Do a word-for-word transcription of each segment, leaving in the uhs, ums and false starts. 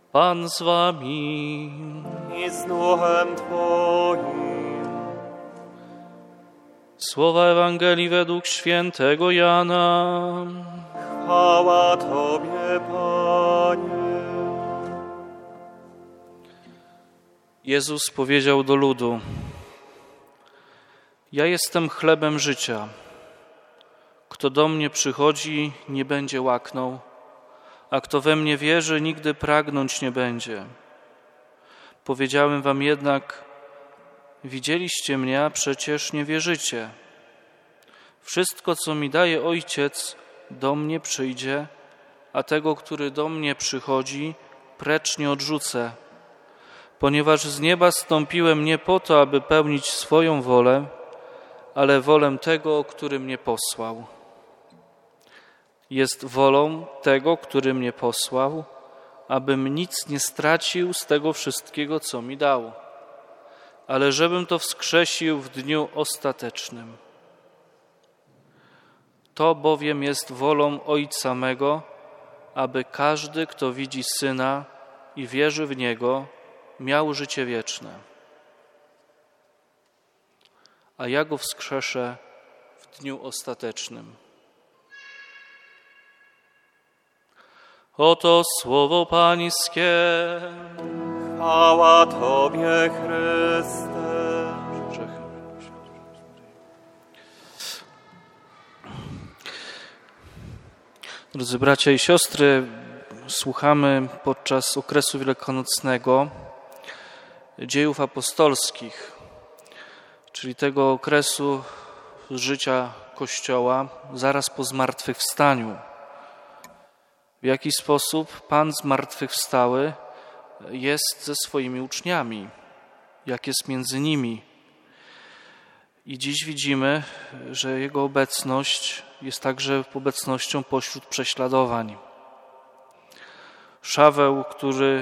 Pan z wami. I z duchem Twoim. Słowa Ewangelii według świętego Jana. Chwała Tobie, Panie. Jezus powiedział do ludu: Ja jestem chlebem życia. Kto do mnie przychodzi, nie będzie łaknął, a kto we mnie wierzy, nigdy pragnąć nie będzie. Powiedziałem wam jednak, widzieliście mnie, a przecież nie wierzycie. Wszystko, co mi daje Ojciec, do mnie przyjdzie, a tego, który do mnie przychodzi, precz nie odrzucę, ponieważ z nieba zstąpiłem nie po to, aby pełnić swoją wolę, ale wolę tego, który mnie posłał. Jest wolą tego, który mnie posłał, abym nic nie stracił z tego wszystkiego, co mi dał, ale żebym to wskrzesił w dniu ostatecznym. To bowiem jest wolą Ojca mego, aby każdy, kto widzi Syna i wierzy w Niego, miał życie wieczne. A ja Go wskrzeszę w dniu ostatecznym. Oto słowo Pańskie. Chwała Tobie, Chryste. Drodzy bracia i siostry, słuchamy podczas okresu wielkanocnego dziejów apostolskich, czyli tego okresu życia Kościoła zaraz po zmartwychwstaniu. W jaki sposób Pan zmartwychwstały jest ze swoimi uczniami, jak jest między nimi. I dziś widzimy, że Jego obecność jest także obecnością pośród prześladowań. Szaweł, który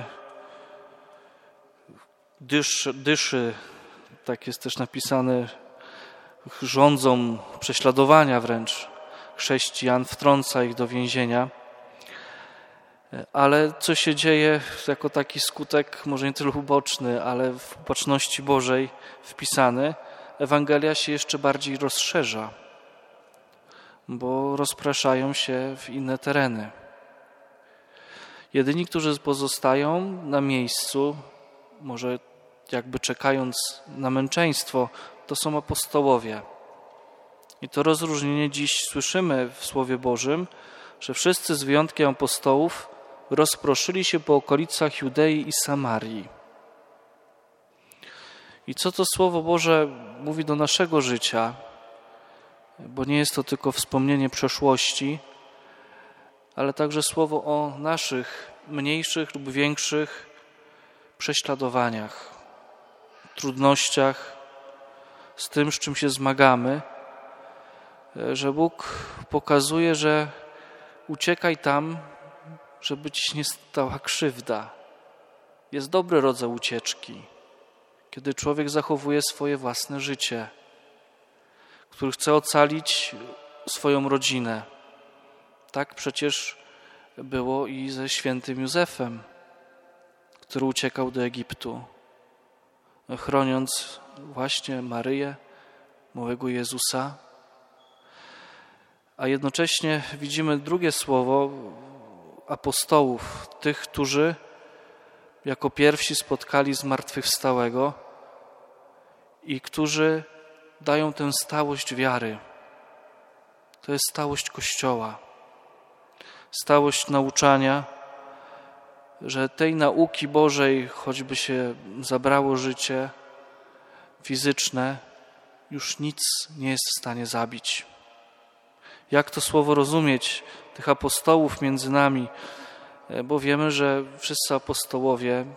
dyszy, dyszy, tak jest też napisane, rządzą prześladowania wręcz chrześcijan, wtrąca ich do więzienia. Ale co się dzieje jako taki skutek, może nie tyle uboczny, ale w uboczności Bożej wpisany, Ewangelia się jeszcze bardziej rozszerza, bo rozpraszają się w inne tereny. Jedyni, którzy pozostają na miejscu, może jakby czekając na męczeństwo, to są apostołowie. I to rozróżnienie dziś słyszymy w Słowie Bożym, że wszyscy z wyjątkiem apostołów rozproszyli się po okolicach Judei i Samarii. I co to Słowo Boże mówi do naszego życia, bo nie jest to tylko wspomnienie przeszłości, ale także słowo o naszych mniejszych lub większych prześladowaniach, trudnościach, z tym, z czym się zmagamy, że Bóg pokazuje, że uciekaj tam, żeby ci nie stała krzywda. Jest dobry rodzaj ucieczki, kiedy człowiek zachowuje swoje własne życie, który chce ocalić swoją rodzinę. Tak przecież było i ze świętym Józefem, który uciekał do Egiptu, chroniąc właśnie Maryję, małego Jezusa. A jednocześnie widzimy drugie słowo apostołów, tych, którzy jako pierwsi spotkali zmartwychwstałego i którzy dają tę stałość wiary. To jest stałość Kościoła, stałość nauczania, że tej nauki Bożej, choćby się zabrało życie fizyczne, już nic nie jest w stanie zabić. Jak to słowo rozumieć, tych apostołów między nami? Bo wiemy, że wszyscy apostołowie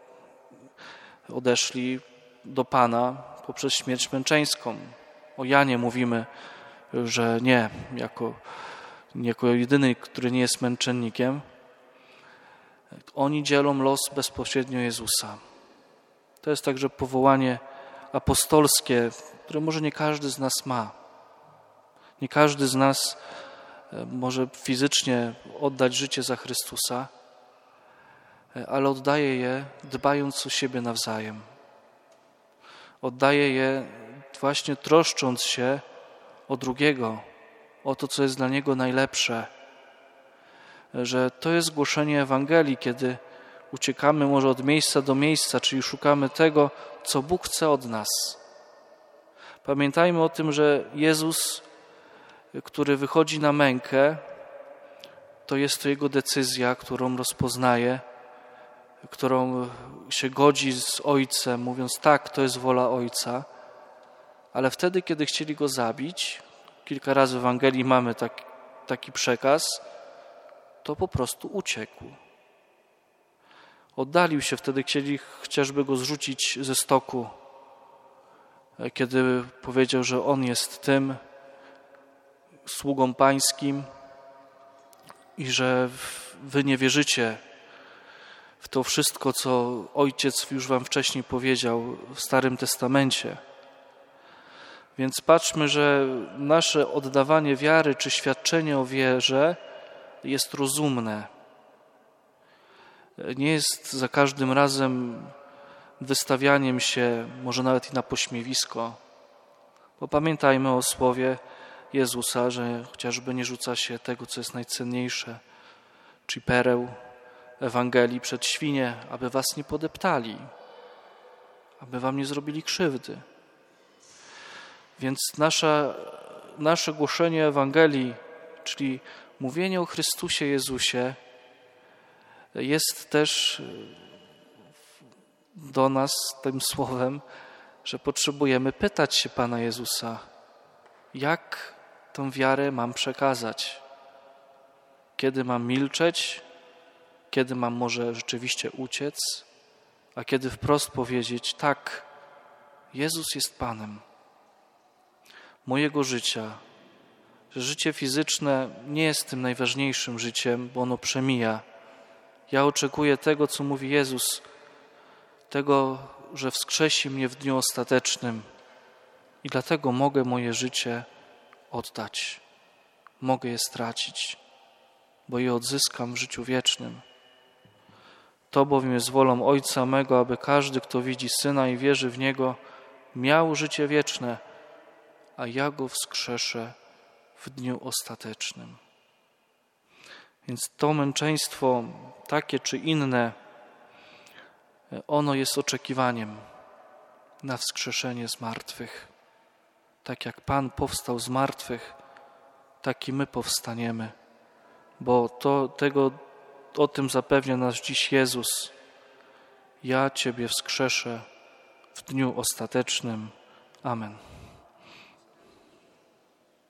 odeszli do Pana poprzez śmierć męczeńską. O Janie mówimy, że nie, jako, jako jedyny, który nie jest męczennikiem. Oni dzielą los bezpośrednio Jezusa. To jest także powołanie apostolskie, które może nie każdy z nas ma. Nie każdy z nas może fizycznie oddać życie za Chrystusa, ale oddaje je dbając o siebie nawzajem. Oddaje je właśnie troszcząc się o drugiego, o to, co jest dla niego najlepsze. Że to jest głoszenie Ewangelii, kiedy uciekamy może od miejsca do miejsca, czyli szukamy tego, co Bóg chce od nas. Pamiętajmy o tym, że Jezus, który wychodzi na mękę, to jest to Jego decyzja, którą rozpoznaje, którą się godzi z Ojcem, mówiąc tak, to jest wola Ojca. Ale wtedy, kiedy chcieli Go zabić, kilka razy w Ewangelii mamy taki, taki przekaz, to po prostu uciekł. Oddalił się wtedy, chcieli chociażby Go zrzucić ze stoku, kiedy powiedział, że On jest tym sługą pańskim i że wy nie wierzycie w to wszystko, co Ojciec już wam wcześniej powiedział w Starym Testamencie. Więc patrzmy, że nasze oddawanie wiary czy świadczenie o wierze jest rozumne. Nie jest za każdym razem wystawianiem się, może nawet i na pośmiewisko. Bo pamiętajmy o słowie Jezusa, że chociażby nie rzuca się tego, co jest najcenniejsze, czyli pereł Ewangelii przed świnie, aby was nie podeptali, aby wam nie zrobili krzywdy. Więc nasza, nasze głoszenie Ewangelii, czyli mówienie o Chrystusie Jezusie, jest też do nas tym słowem, że potrzebujemy pytać się Pana Jezusa, jak tą wiarę mam przekazać, kiedy mam milczeć, kiedy mam może rzeczywiście uciec, a kiedy wprost powiedzieć, tak, Jezus jest Panem mojego życia, że życie fizyczne nie jest tym najważniejszym życiem, bo ono przemija. Ja oczekuję tego, co mówi Jezus, tego, że wskrzesi mnie w dniu ostatecznym i dlatego mogę moje życie oddać. Mogę je stracić, bo je odzyskam w życiu wiecznym. To bowiem jest wolą Ojca mego, aby każdy, kto widzi Syna i wierzy w Niego, miał życie wieczne, a ja Go wskrzeszę w dniu ostatecznym. Więc to męczeństwo, takie czy inne, ono jest oczekiwaniem na wskrzeszenie z martwych. Tak jak Pan powstał z martwych, tak i my powstaniemy, bo to, tego, o tym zapewnia nas dziś Jezus. Ja Ciebie wskrzeszę w dniu ostatecznym. Amen.